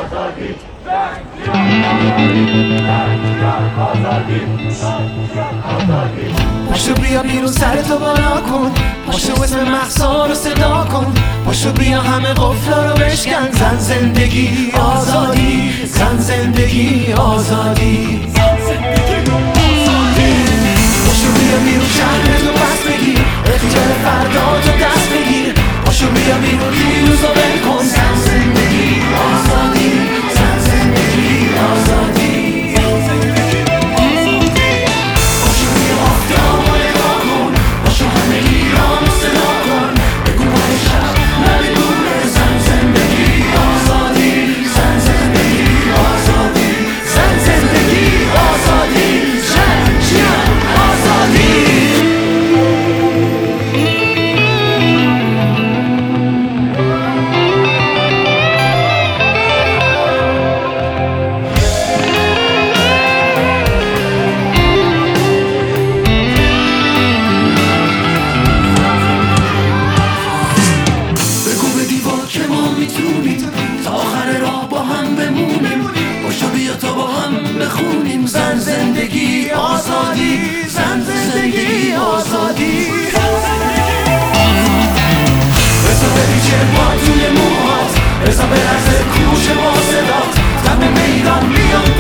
پاشو بیا بیرون سرتو بالا کن، پاشو اسم مهسا رو صدا کن، پاشو بیا همه قفلا رو بشکن. زن زندگی آزادی، زن زندگی آزادی. پاشو بیا بیرون شهرتو پس بگیر، اختیار فرداتو دست بگیر. پاشو بیا بیرون دیروزو ول کن. زن زندگی آزادی، زن زندگی آزادی. تا آخر راه با هم بمونیم، باشو بیا تا با هم بخونیم. زن زندگی آزادی، زن زندگی آزادی. بزا بری چشمات توی موهات، بزا برزه کوش با صدات، دم میدان بیان